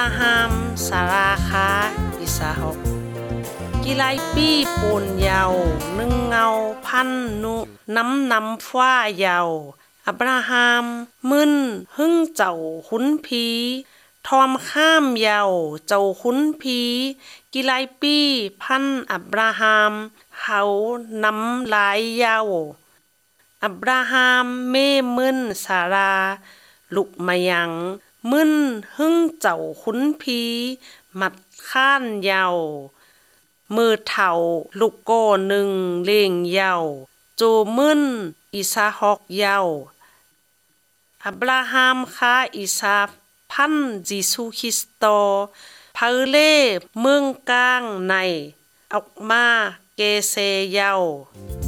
ฮัมสาราคาอิสาฮอกกิไลปี้ปูนยาวนึ่งเงาพันนุน้ำฟ้ายาวอับราฮัมมึนหึ่งเจ้าขุนผีทอมข้ามยาวเจ้าขุนผีกิไลปี้พันอับราฮัมเขาน้ำลายยาวอับราฮัมเม่มึนสาราลุกมายังมึนหึ่งเจ้าขุนผีมัดข้านยาวมือเท่าลูกโก้หนึ่งเลี้ยงยาวโจมึนอิสาฮอกยาวอับราฮัมคาอิสาพันจิซูคริสโตพาเลเมืองกลางในออกมาเกเซยาว